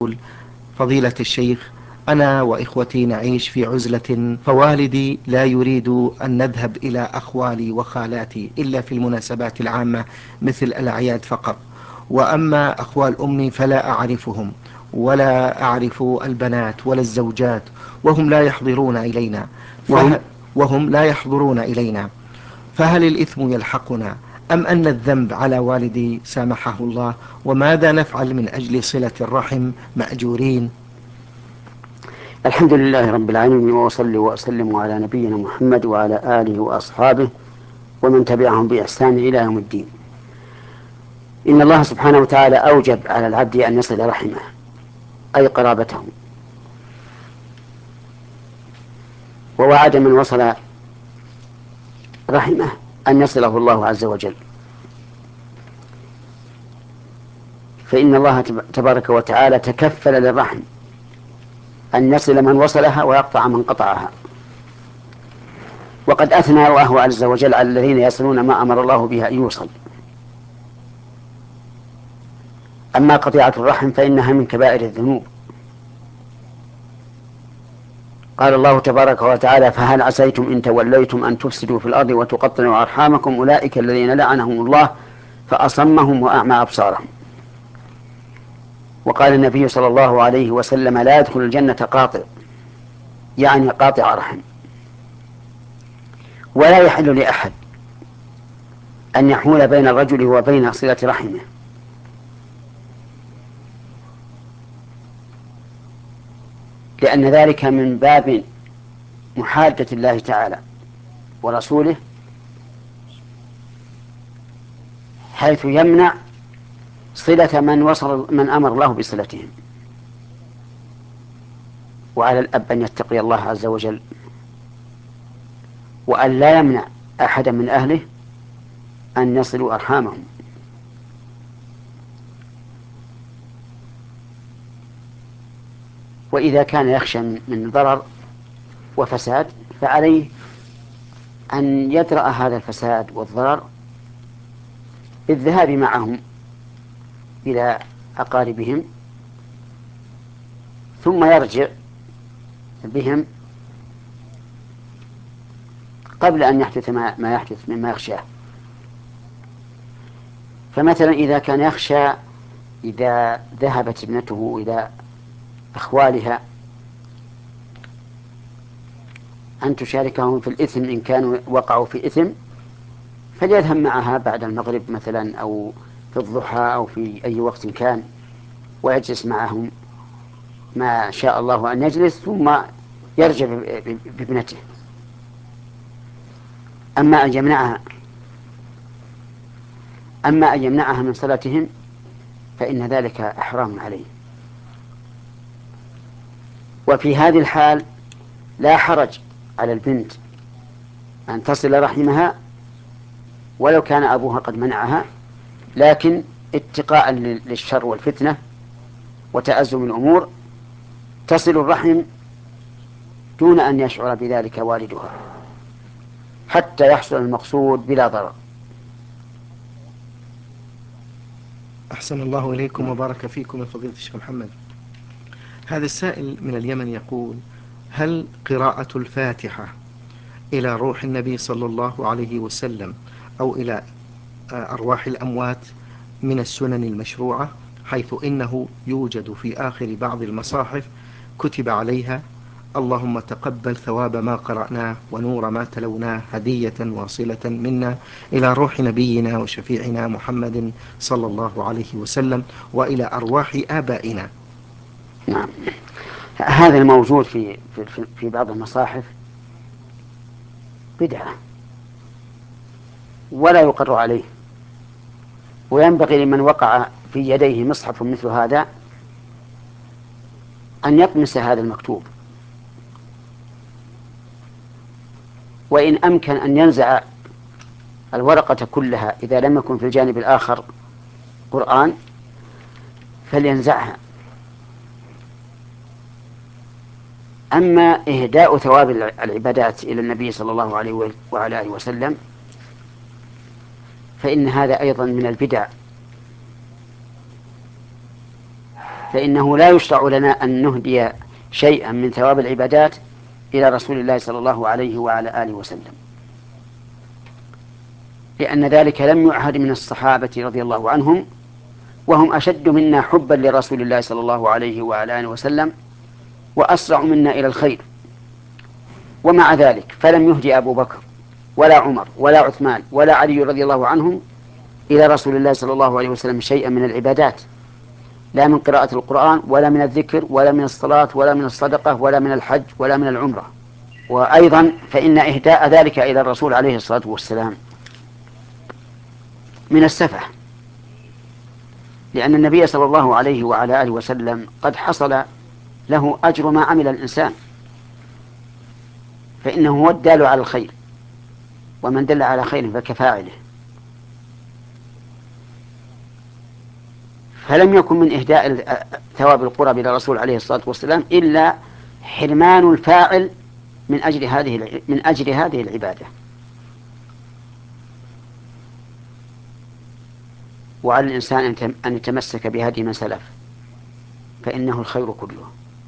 فضيلة الشيخ، أنا وإخوتي نعيش في عزلة، فوالدي لا يريد أن نذهب إلى أخوالي وخالاتي إلا في المناسبات العامة مثل الأعياد فقط. وأما أخوال أمي فلا أعرفهم ولا أعرف البنات ولا الزوجات، وهم لا يحضرون إلينا. وهم وهم لا يحضرون إلينا. فهل الإثم يلحقنا أم أن الذنب على والدي سامحه الله؟ وماذا نفعل من أجل صلة الرحم مأجورين؟ الحمد لله رب العالمين، وأصلي وأسلم على نبينا محمد وعلى آله وأصحابه ومن تبعهم بإحسان إلى يوم الدين. إن الله سبحانه وتعالى أوجب على العبد أن يصل رحمه، أي قرابته، ووعد من وصل رحمه أن يصله الله عز وجل. فإن الله تبارك وتعالى تكفل للرحم أن يصل من وصلها ويقطع من قطعها، وقد أثنى الله عز وجل على الذين يصلون ما أمر الله به أن يوصل. أما قطيعة الرحم فإنها من كبائر الذنوب. قال الله تبارك وتعالى: فهل عسيتم إن توليتم أن تفسدوا في الأرض وتقطعوا أرحامكم أولئك الذين لعنهم الله فأصمهم وأعمى أبصارهم. وقال النبي صلى الله عليه وسلم: لا يدخل الجنة قاطع، يعني قاطع رحم. ولا يحل لأحد أن يحول بين الرجل وبين صلة رحمه، لأن ذلك من باب محادة الله تعالى ورسوله، حيث يمنع صلة من أمر الله بصلتهم. وعلى الأب أن يتقي الله عز وجل، وأن لا يمنع أحدا من أهله أن يصلوا أرحامهم. وإذا كان يخشى من ضرر وفساد فعليه أن يدرأ هذا الفساد والضرر بالذهاب معهم إلى أقاربهم، ثم يرجع بهم قبل أن يحدث ما يحدث مما يخشاه. فمثلا إذا كان يخشى إذا ذهبت ابنته إلى أخوالها أن تشاركهم في الإثم إن كانوا وقعوا في إثم، فليذهب معها بعد المغرب مثلا أو في الضحى أو في أي وقت كان، ويجلس معهم ما شاء الله أن يجلس، ثم يرجع بابنته. أما أن يمنعها من صلاتهم فإن ذلك حرام عليه. وفي هذه الحال لا حرج على البنت أن تصل رحمها ولو كان أبوها قد منعها، لكن اتقاء للشر والفتنة وتأزم الأمور تصل الرحم دون أن يشعر بذلك والدها، حتى يحصل المقصود بلا ضرر. أحسن الله إليكم وبارك فيكم يا فضيلة الشيخ محمد. هذا السائل من اليمن يقول: هل قراءة الفاتحة إلى روح النبي صلى الله عليه وسلم أو إلى أرواح الأموات من السنن المشروعة، حيث إنه يوجد في آخر بعض المصاحف كتب عليها: اللهم تقبل ثواب ما قرأناه ونور ما تلوناه هدية واصلة منا إلى روح نبينا وشفيعنا محمد صلى الله عليه وسلم وإلى أرواح آبائنا. نعم، هذا الموجود في بعض المصاحف بدعة ولا يقر عليه، وينبغي لمن وقع في يديه مصحف مثل هذا أن يطمس هذا المكتوب، وإن أمكن أن ينزع الورقة كلها إذا لم يكن في الجانب الآخر قرآن فلينزعها. أما إهداء ثواب العبادات إلى النبي صلى الله عليه وعلى آله وسلم فإن هذا أيضا من البدع فإنه لا يشرع لنا أن نهدي شيئا من ثواب العبادات إلى رسول الله صلى الله عليه وعلى آله وسلم، لأن ذلك لم يعهد من الصحابة رضي الله عنهم، وهم أشد منا حبا لرسول الله صلى الله عليه وعلى آله وسلم وأسرع منا إلى الخير. ومع ذلك فلم يهدي أبو بكر ولا عمر ولا عثمان ولا علي رضي الله عنهم إلى رسول الله صلى الله عليه وسلم شيئا من العبادات، لا من قراءة القرآن ولا من الذكر ولا من الصلاة ولا من الصدقة ولا من الحج ولا من العمرة. وأيضا فإن إهداء ذلك إلى الرسول عليه الصلاة والسلام من السفة، لأن النبي صلى الله عليه وعلى آله وسلم قد حصل له أجر ما عمل الإنسان، فإنه هو الدال على الخير، ومن دل على خير فكفاعله. فلم يكن من إهداء ثواب القرب إلى الرسول عليه الصلاة والسلام إلا حرمان الفاعل من أجل هذه العبادة. وعلى الإنسان أن يتمسك بهدي من سلف، فإنه الخير كله.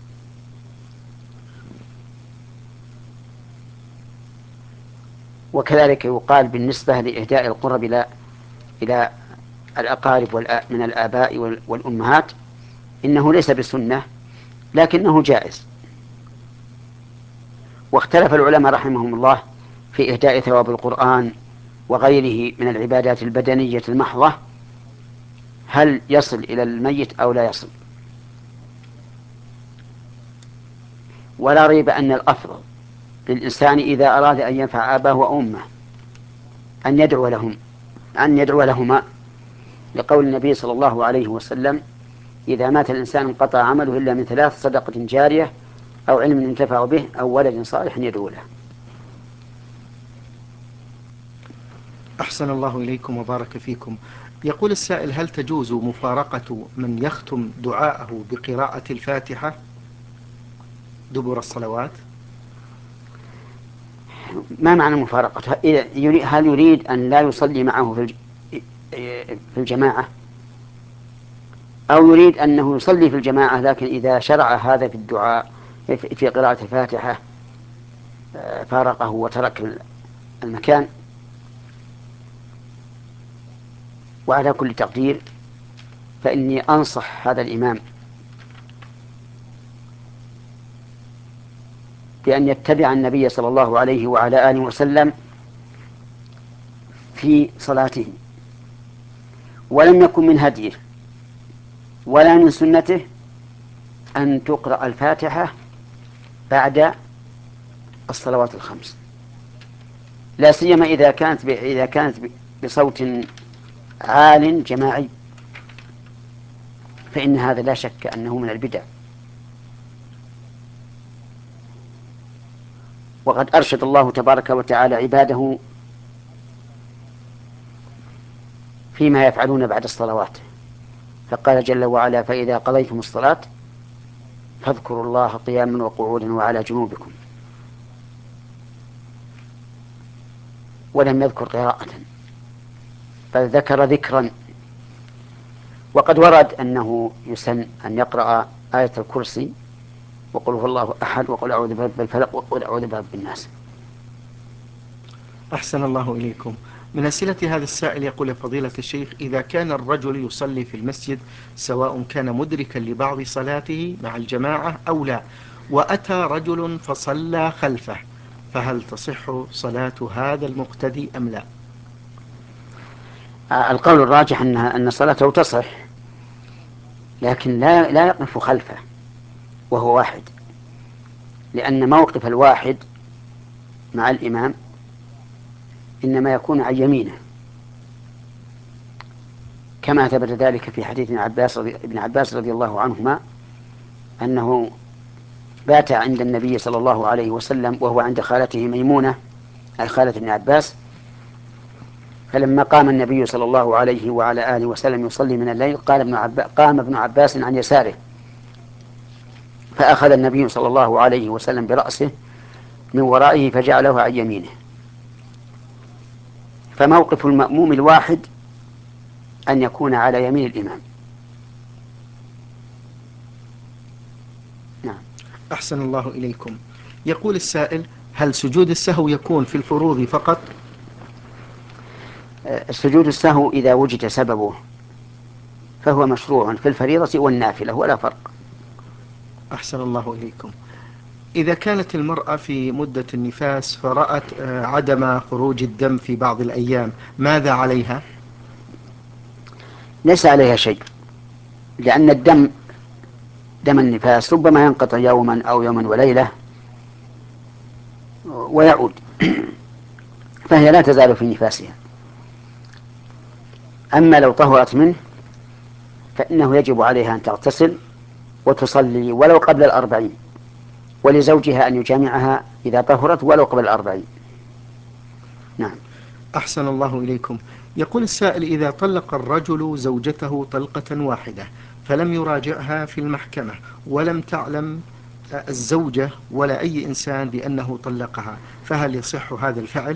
وكذلك يقال بالنسبة لإهداء القرب إلى الأقارب من الآباء والأمهات إنه ليس بسنة لكنه جائز. واختلف العلماء رحمهم الله في إهداء ثواب القرآن وغيره من العبادات البدنية المحضة، هل يصل إلى الميت أو لا يصل. ولا ريب أن الأفضل للإنسان إذا أراد أن ينفع آباه وأمه أن يدعو لهما، لقول النبي صلى الله عليه وسلم: إذا مات الإنسان انقطع عمله إلا من 3: صدقة جارية أو علم ينتفع به أو ولد صالح يدعو له. أحسن الله إليكم وبارك فيكم. يقول السائل: هل تجوز مفارقة من يختم دعاءه بقراءة الفاتحة دبر الصلوات؟ ما معنى مفارقة؟ هل يريد أن لا يصلي معه في الجماعة، أو يريد أنه يصلي في الجماعة لكن إذا شرع هذا في الدعاء في قراءة الفاتحة فارقه وترك المكان؟ وعلى كل تقدير فإني أنصح هذا الإمام بأن يتبع النبي صلى الله عليه وعلى آله وسلم في صلاته. ولم يكن من هديه ولا من سنته أن تقرأ الفاتحة بعد الصلوات الخمس، لا سيما إذا كانت بصوت عال جماعي، فإن هذا لا شك أنه من البدع. وقد أرشد الله تبارك وتعالى عباده فيما يفعلون بعد الصلوات، فقال جل وعلا: فإذا قضيتم الصلاة فاذكروا الله قياما وقعودا وعلى جنوبكم. ولم يذكر قراءة، بل ذكر ذكرا. وقد ورد أنه يسن أن يقرأ آية الكرسي وقل هو الله أحد وقل أعوذ برب الفلق وقل أعوذ برب الناس. أحسن الله إليكم. من أسئلة هذا السائل يقول: فضيلة الشيخ، إذا كان الرجل يصلي في المسجد سواء كان مدركا لبعض صلاته مع الجماعة أو لا، وأتى رجل فصلى خلفه، فهل تصح صلاة هذا المقتدي أم لا؟ القول الراجح أن صلاته تصح، لكن لا يقف خلفه وهو واحد، لأن موقف الواحد مع الإمام إنما يكون عن يمينه، كما ثبت ذلك في حديث ابن عباس رضي الله عنهما أنه بات عند النبي صلى الله عليه وسلم وهو عند خالته ميمونة أي خالة ابن عباس، فلما قام النبي صلى الله عليه وعلى آله وسلم يصلي من الليل قام ابن عباس عن يساره، فأخذ النبي صلى الله عليه وسلم برأسه من ورائه فجعله عن يمينه. فموقف المأموم الواحد أن يكون على يمين الإمام، نعم. أحسن الله إليكم. يقول السائل: هل سجود السهو يكون في الفروض فقط؟ السجود السهو إذا وجد سببه فهو مشروع في الفريضة والنافلة ولا فرق. أحسن الله إليكم. إذا كانت المرأة في مدة النفاس فرأت عدم خروج الدم في بعض الأيام، ماذا عليها؟ ليس عليها شيء، لأن دم النفاس ربما ينقطع يوما أو يوما وليلة ويعود فهي لا تزال في نفاسها. أما لو طهرت منه فإنه يجب عليها أن تغتسل وتصلي ولو قبل 40، ولزوجها أن يجامعها إذا طهرت ولو قبل 40. نعم. أحسن الله إليكم. يقول السائل: إذا طلق الرجل زوجته طلقة واحدة فلم يراجعها في المحكمة ولم تعلم الزوجة ولا أي إنسان بأنه طلقها، فهل يصح هذا الفعل؟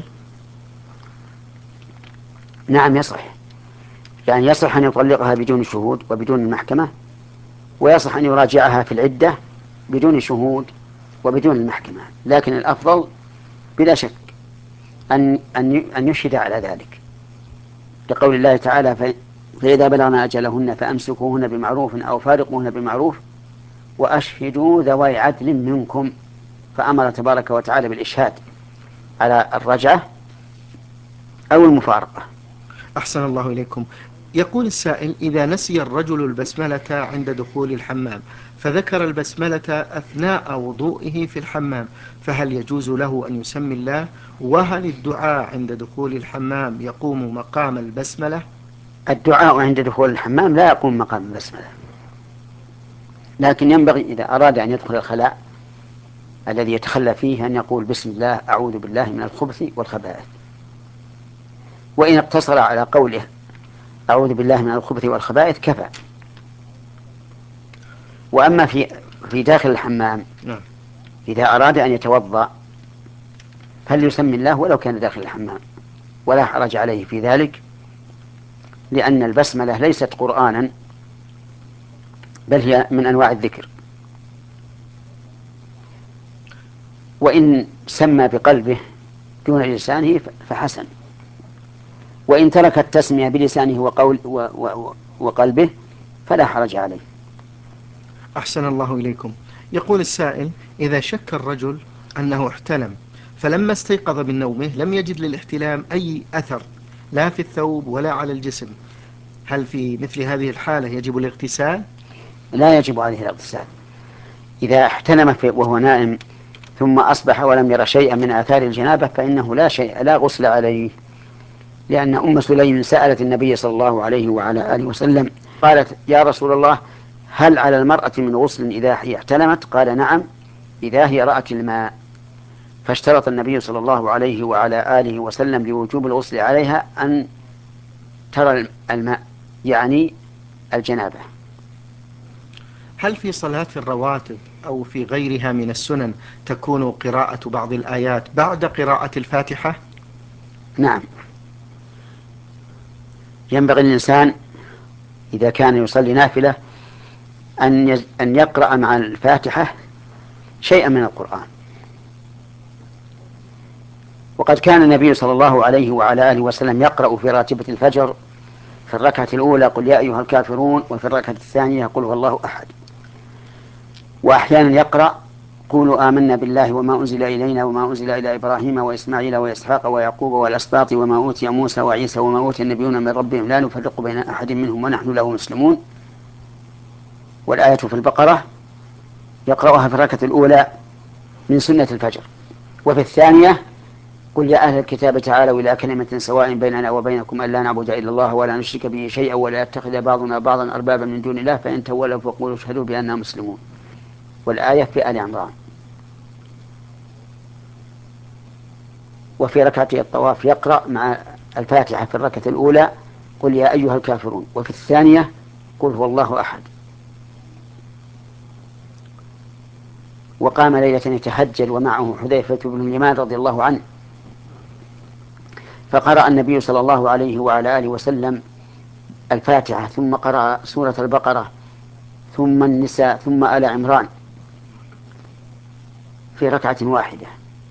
نعم يصح، يعني يصح أن يطلقها بدون شهود وبدون المحكمة، ويصح أن يراجعها في العدة بدون شهود وبدون المحكمة، لكن الأفضل بلا شك أن يشهد على ذلك، لقول الله تعالى: فإذا بلغنا أجلهن فأمسكوهن بمعروف أو فارقوهن بمعروف وأشهدوا ذوي عدل منكم، فأمر تبارك وتعالى بالإشهاد على الرجعة أو المفارقة. أحسن الله إليكم. يقول السائل: إذا نسي الرجل البسملة عند دخول الحمام فذكر البسملة أثناء وضوئه في الحمام، فهل يجوز له أن يسمي الله؟ وهل الدعاء عند دخول الحمام يقوم مقام البسملة؟ الدعاء عند دخول الحمام لا يقوم مقام البسملة، لكن ينبغي إذا أراد أن يدخل الخلاء الذي يتخلى فيه أن يقول: بسم الله أعوذ بالله من الخبث والخبائث. وإن اقتصر على قوله أعوذ بالله من الخبث والخبائث كفى. وأما في داخل الحمام نعم. إذا أراد أن يتوضأ فليسمي الله ولو كان داخل الحمام، ولا حرج عليه في ذلك، لأن البسملة ليست قرآنا بل هي من أنواع الذكر. وإن سمى بقلبه دون لسانه فحسن، وإن ترك التسمية بلسانه وقلبه فلا حرج عليه. أحسن الله إليكم. يقول السائل: إذا شك الرجل أنه احتلم فلما استيقظ من نومه لم يجد للاحتلام أي أثر لا في الثوب ولا على الجسم، هل في مثل هذه الحالة يجب الاغتسال؟ لا يجب عليه الاغتسال. إذا احتلم وهو نائم ثم أصبح ولم ير شيئا من آثار الجنابة فإنه لا غسل عليه، لأن أم سليم سألت النبي صلى الله عليه وعلى آله وسلم قالت: يا رسول الله، هل على المرأة من غسل إذا هي احتلمت؟ قال: نعم، إذا هي رأت الماء. فاشترط النبي صلى الله عليه وعلى آله وسلم لوجوب الغسل عليها أن ترى الماء، يعني الجنابة. هل في صلاة الرواتب أو في غيرها من السنن تكون قراءة بعض الآيات بعد قراءة الفاتحة؟ نعم، ينبغي الإنسان إذا كان يصلي نافلة أن يقرأ مع الفاتحة شيئا من القرآن. وقد كان النبي صلى الله عليه وعلى آله وسلم يقرأ في راتبة الفجر في الركعة الأولى قل يا أيها الكافرون، وفي الركعة الثانية قل هو الله أحد. وأحيانا يقرأ قولوا آمنا بالله وما أنزل إلينا وما أنزل إلى إبراهيم وإسماعيل وإسحاق ويعقوب والأسباط وما أوتي موسى وعيسى وما أوتي النبيون من ربهم لا نفرق بين أحد منهم ونحن له مسلمون. والآية في البقرة يقرأها في الركعة الأولى من سنة الفجر. وفي الثانية قل يا أهل الكتاب تعالوا إلى كلمة سواء بيننا وبينكم ألا نعبد إلا الله ولا نشرك به شيئا ولا يتخذ بعضنا بعضا أربابا من دون الله فإن تولوا فقولوا اشهدوا بأننا مسلمون. والآية في آل عمران. وفي ركعتي الطواف يقرأ مع الفاتحة في الركعة الأولى قل يا أيها الكافرون، وفي الثانية قل هو الله أحد. وقام ليلة يتهجد ومعه حذيفة بن اليمان رضي الله عنه، فقرأ النبي صلى الله عليه وعلى آله وسلم الفاتحة ثم قرأ سورة البقرة ثم النساء ثم آل عمران في ركعة واحدة،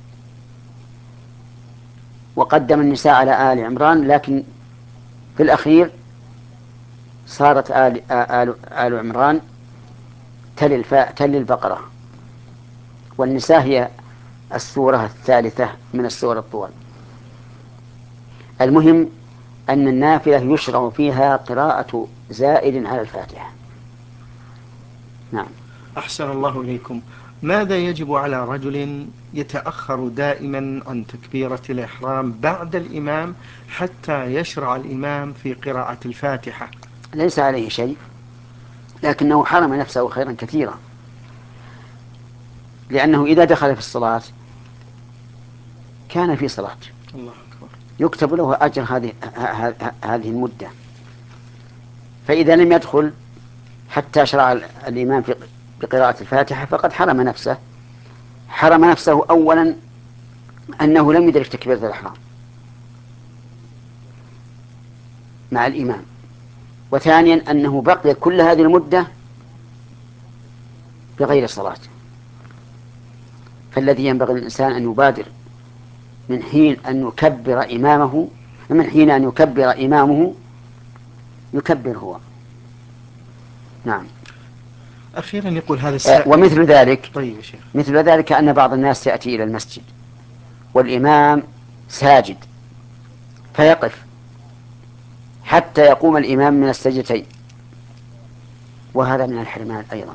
وقدم النساء على آل عمران، لكن في الأخير صارت آل عمران تلي البقرة، والنساء هي السورة الثالثة من السور الطوال. المهم أن النافلة يشرع فيها قراءة زائد على الفاتحة. نعم. أحسن الله إليكم. ماذا يجب على رجل يتأخر دائما عن تكبيرة الإحرام بعد الإمام حتى يشرع الإمام في قراءة الفاتحة؟ ليس عليه شيء، لكنه حرم نفسه خيرا كثيرا، لأنه إذا دخل في الصلاة كان في صلاة، الله أكبر، يكتب له أجر هذه المدة. فإذا لم يدخل حتى شرع الإمام في بقراءة الفاتحة فقد حرم نفسه. حرم نفسه أولا أنه لم يدرك تكبيرة الإحرام مع الإمام، وثانيا أنه بقي كل هذه المدة بغير صلاة. فالذي ينبغي للإنسان أن يبادر من حين أن يكبر إمامه يكبر هو. نعم. أخيرا يقول هذا السائل. ومثل ذلك طيب يا شيخ. مثل ذلك أن بعض الناس يأتي إلى المسجد والإمام ساجد فيقف حتى يقوم الإمام من السجدتين، وهذا من الحرمان أيضا،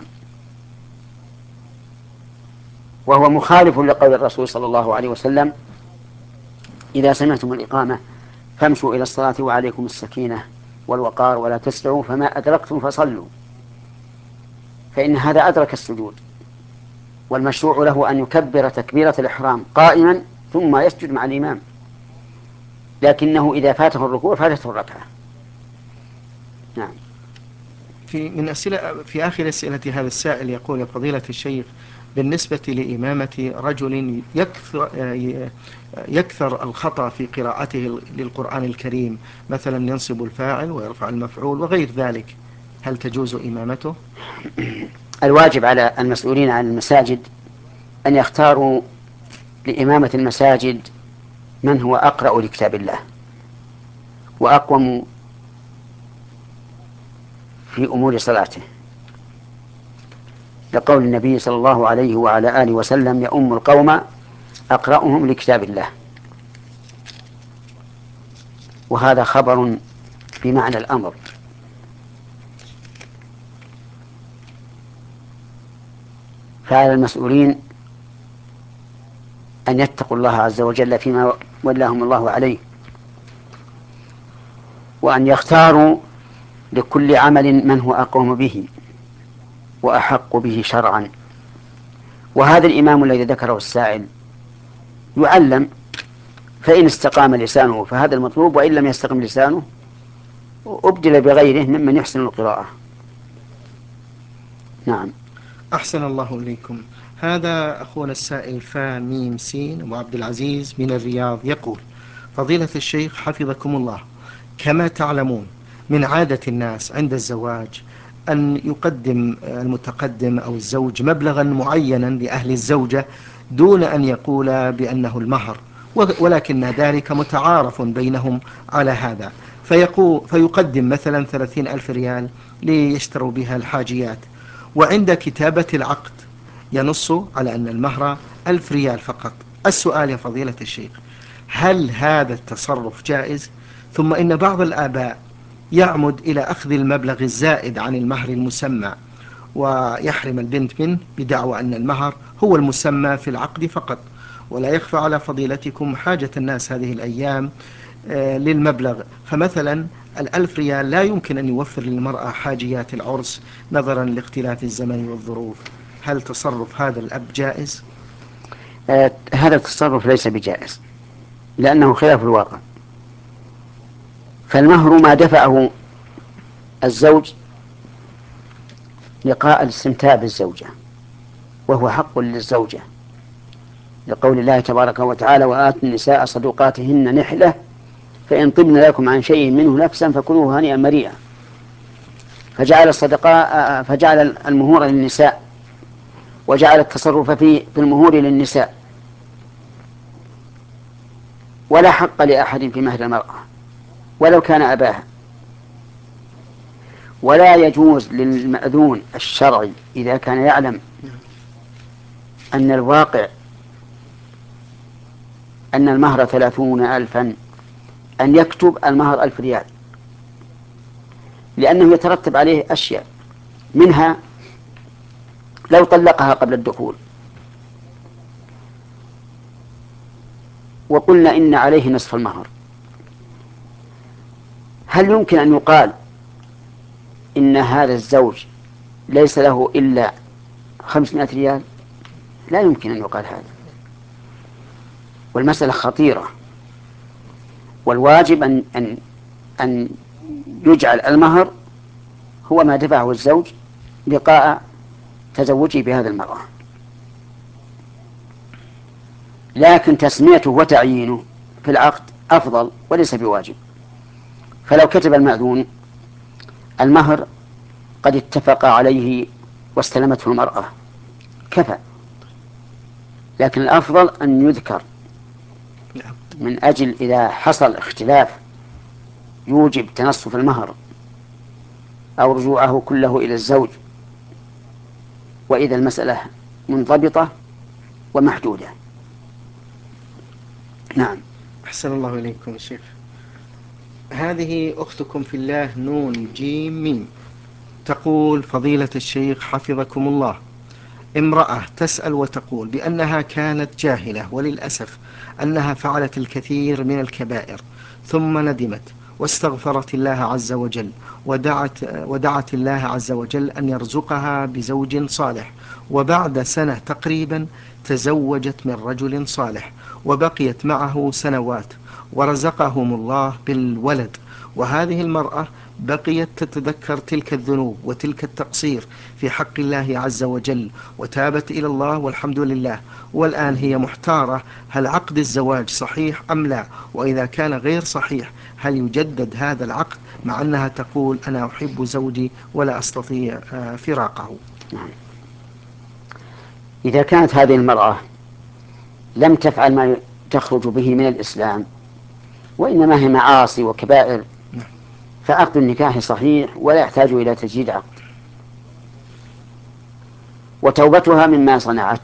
وهو مخالف لقول الرسول صلى الله عليه وسلم: إذا سمعتم الإقامة فامشوا إلى الصلاة وعليكم السكينة والوقار ولا تسرعوا، فما أدركتم فصلوا. فإن هذا أدرك السجود، والمشروع له أن يكبر تكبيرة الإحرام قائما ثم يسجد مع الإمام، لكنه إذا فاته الركوع فاتته الركعة. نعم. في آخر أسئلة هذا السائل يقول: يا فضيلة الشيخ، بالنسبة لإمامة رجل يكثر الخطأ في قراءته للقرآن الكريم، مثلا ينصب الفاعل ويرفع المفعول وغير ذلك، هل تجوز إمامته؟ الواجب على المسؤولين عن المساجد أن يختاروا لإمامة المساجد من هو أقرأ لكتاب الله وأقوم في أمور صلاته، لقول النبي صلى الله عليه وعلى آله وسلم: يؤم القوم أقرأهم لكتاب الله. وهذا خبر بمعنى الأمر، فعلى المسؤولين أن يتقوا الله عز وجل فيما ولاهم الله عليه، وأن يختاروا لكل عمل من هو أقوم به وأحق به شرعا. وهذا الإمام الذي ذكره السائل يعلم، فإن استقام لسانه فهذا المطلوب، وإن لم يستقم لسانه أبدل بغيره ممن يحسن القراءة. نعم. أحسن الله إليكم. هذا أخونا السائل فاميم سين أبو عبد العزيز من الرياض يقول: فضيلة الشيخ حفظكم الله، كما تعلمون من عادة الناس عند الزواج أن يقدم المتقدم أو الزوج مبلغا معينا لأهل الزوجة دون أن يقول بأنه المهر، ولكن ذلك متعارف بينهم على هذا، فيقدم مثلا 30,000 ريال ليشتروا بها الحاجيات، وعند كتابة العقد ينص على أن المهر 1000 ريال فقط. السؤال يا فضيلة الشيخ: هل هذا التصرف جائز؟ ثم إن بعض الآباء يعمد إلى أخذ المبلغ الزائد عن المهر المسمى ويحرم البنت منه بدعوى أن المهر هو المسمى في العقد فقط. ولا يخفى على فضيلتكم حاجة الناس هذه الأيام للمبلغ، فمثلا 1000 ريال لا يمكن أن يوفر للمرأة حاجيات العرس نظرا لاختلاف الزمن والظروف. هل تصرف هذا الأب جائز؟ هذا التصرف ليس بجائز، لأنه خلاف الواقع. فالمهر ما دفعه الزوج لقاء الاستمتاع بالزوجة، وهو حق للزوجة، لقول الله تبارك وتعالى: وآتوا النساء صدقاتهن نحلة فإن طبن لكم عن شيء منه نفسا فكلوه هنيئا مريئا. فجعل المهور للنساء وجعل التصرف في المهور للنساء، ولا حق لأحد في مهر المرأة ولو كان أباها. ولا يجوز للمأذون الشرعي إذا كان يعلم أن الواقع أن المهر 30,000 أن يكتب المهر 1,000 ريال، لأنه يترتب عليه أشياء، منها لو طلقها قبل الدخول وقلنا إن عليه نصف المهر، هل يمكن أن يقال إن هذا الزوج ليس له إلا 500 ريال؟ لا يمكن أن يقال هذا، والمسألة خطيرة. والواجب أن يجعل المهر هو ما دفعه الزوج لقاء تزوجه بهذه المرأة، لكن تسميته وتعيينه في العقد أفضل وليس بواجب. فلو كتب المأذون المهر قد اتفق عليه واستلمته المرأة كفى، لكن الأفضل أن يذكر من أجل إذا حصل اختلاف يوجب تنصف المهر أو رجوعه كله إلى الزوج، وإذا المسألة منضبطة ومحدودة. نعم. أحسن الله إليكم الشيخ. هذه أختكم في الله نون جيم ميم تقول: فضيلة الشيخ حفظكم الله، امرأة تسأل وتقول بأنها كانت جاهلة وللأسف أنها فعلت الكثير من الكبائر، ثم ندمت واستغفرت الله عز وجل ودعت الله عز وجل أن يرزقها بزوج صالح، وبعد سنة تقريبا تزوجت من رجل صالح وبقيت معه سنوات ورزقهم الله بالولد، وهذه المرأة بقيت تتذكر تلك الذنوب وتلك التقصير في حق الله عز وجل وتابت إلى الله والحمد لله، والآن هي محتارة هل عقد الزواج صحيح أم لا، وإذا كان غير صحيح هل يجدد هذا العقد مع أنها تقول أنا أحب زوجي ولا أستطيع فراقه. إذا كانت هذه المرأة لم تفعل ما تخرج به من الإسلام وإنما هي معاصي وكبائر فعقد النكاح صحيح ولا يحتاج إلى تجديد عقد، وتوبتها مما صنعت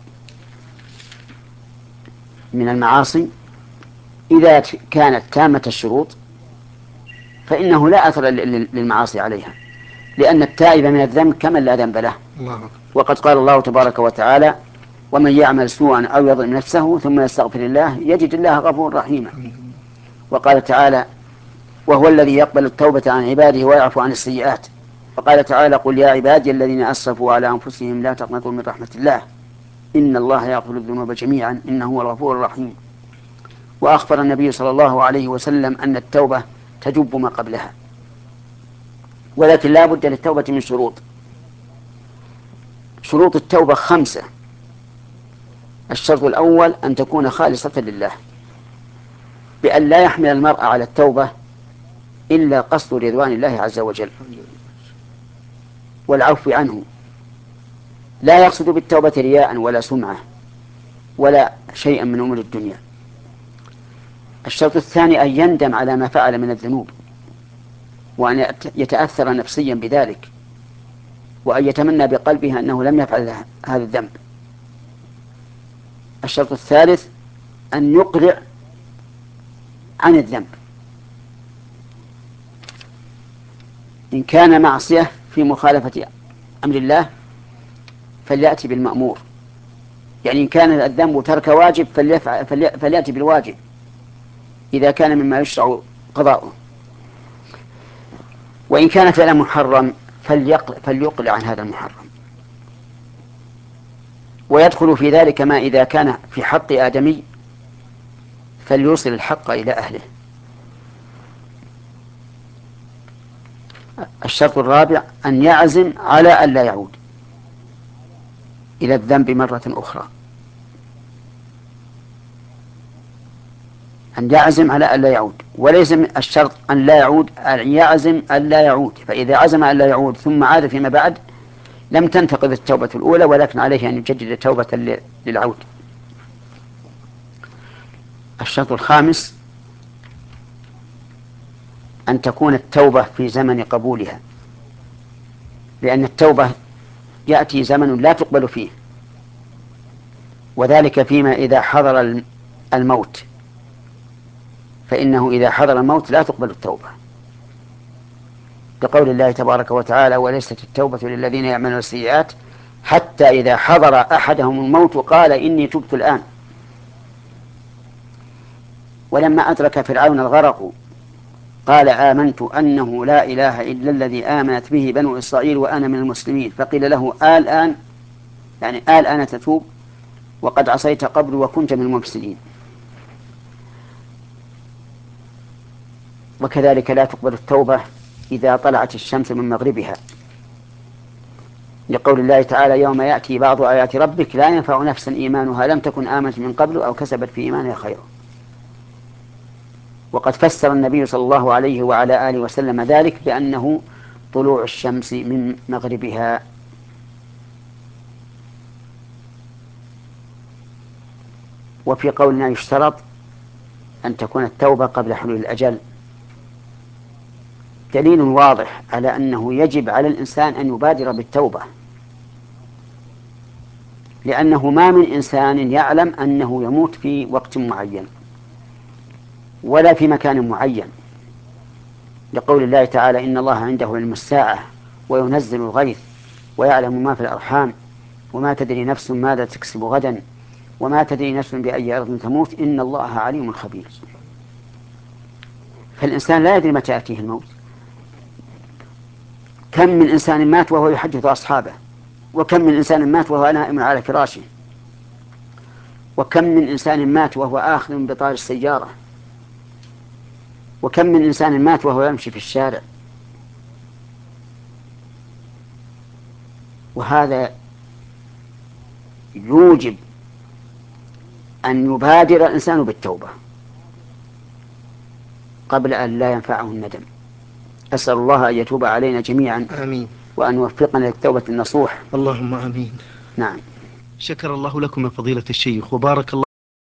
من المعاصي إذا كانت تامة الشروط فإنه لا أثر للمعاصي عليها، لأن التائب من الذنب كمن لا ذنب له. وقد قال الله تبارك وتعالى: ومن يعمل سوءا أو يظلم نفسه ثم يستغفر الله يجد الله غفورا رحيما. وقال تعالى: وهو الذي يقبل التوبة عن عباده ويعفو عن السيئات. وقال تعالى: قل يا عبادي الذين أسرفوا على أنفسهم لا تقنطوا من رحمة الله إن الله يغفر الذنوب جميعا إنه هو الغفور الرحيم. وأخبر النبي صلى الله عليه وسلم أن التوبة تجب ما قبلها، ولكن لا بد للتوبة من شروط. شروط التوبة 5. الشرط الأول أن تكون خالصة لله، بأن لا يحمل المرء على التوبة إلا قصد رضوان الله عز وجل والعفو عنه، لا يقصد بالتوبة رياء ولا سمعة ولا شيئا من أمور الدنيا. الشرط الثاني أن يندم على ما فعل من الذنوب وأن يتأثر نفسيا بذلك وأن يتمنى بقلبه أنه لم يفعل هذا الذنب. الشرط الثالث أن يقلع عن الذنب، إن كان معصية في مخالفة أمر الله فليأتي بالمأمور، يعني إن كان الذنب ترك واجب فليأتي بالواجب إذا كان مما يشرع قضاؤه، وإن كان فعلا محرم فليقلع عن هذا المحرم. ويدخل في ذلك ما إذا كان في حق آدمي فليوصل الحق إلى أهله. الشرط الرابع أن يعزم على أن لا يعود إلى الذنب مرة أخرى، أن يعزم على أن لا يعود، وليس الشرط أن لا يعود، أن يعزم أن لا يعود. فإذا عزم أن لا يعود ثم عاد فيما بعد لم تنتقض التوبة الأولى، ولكن عليه أن يجدد توبة للعود. الشرط الخامس أن تكون التوبة في زمن قبولها، لأن التوبة يأتي زمن لا تقبل فيه، وذلك فيما إذا حضر الموت، فإنه إذا حضر الموت لا تقبل التوبة، لقول الله تبارك وتعالى: وليست التوبة للذين يعملون السيئات حتى إذا حضر أحدهم الموت قال إني تبت الآن. ولما أدرك فرعون الغرق قال: آمنت أنه لا إله إلا الذي آمنت به بنو إسرائيل وأنا من المسلمين. فقيل له: الآن، يعني الآن تتوب وقد عصيت قبل وكنت من المفسدين. وكذلك لا تقبل التوبة إذا طلعت الشمس من مغربها، لقول الله تعالى: يوم يأتي بعض آيات ربك لا ينفع نفسا إيمانها لم تكن آمنت من قبل أو كسبت في إيمانها خيرا. وقد فسر النبي صلى الله عليه وعلى آله وسلم ذلك بأنه طلوع الشمس من مغربها. وفي قولنا يشترط أن تكون التوبة قبل حلول الأجل، دليل واضح على أنه يجب على الإنسان أن يبادر بالتوبة، لأنه ما من إنسان يعلم أنه يموت في وقت معين ولا في مكان معين، لقول الله تعالى: إن الله عنده علم الساعة وينزل الغيث ويعلم ما في الأرحام وما تدري نفس ماذا تكسب غدا وما تدري نفس بأي أرض تموت إن الله عليم خبير. فالإنسان لا يدري متى يأتيه الموت. كم من إنسان مات وهو يحدث أصحابه، وكم من إنسان مات وهو نائم على فراشه، وكم من إنسان مات وهو آخذ بطار السيارة، وكم من إنسان مات وهو يمشي في الشارع. وهذا يوجب أن يبادر الإنسان بالتوبة قبل أن لا ينفعه الندم. أسأل الله أن يتوب علينا جميعا، آمين، وأن يوفقنا للتوبة النصوح. اللهم آمين. نعم. شكر الله لكم يا فضيلة الشيخ، وبارك الله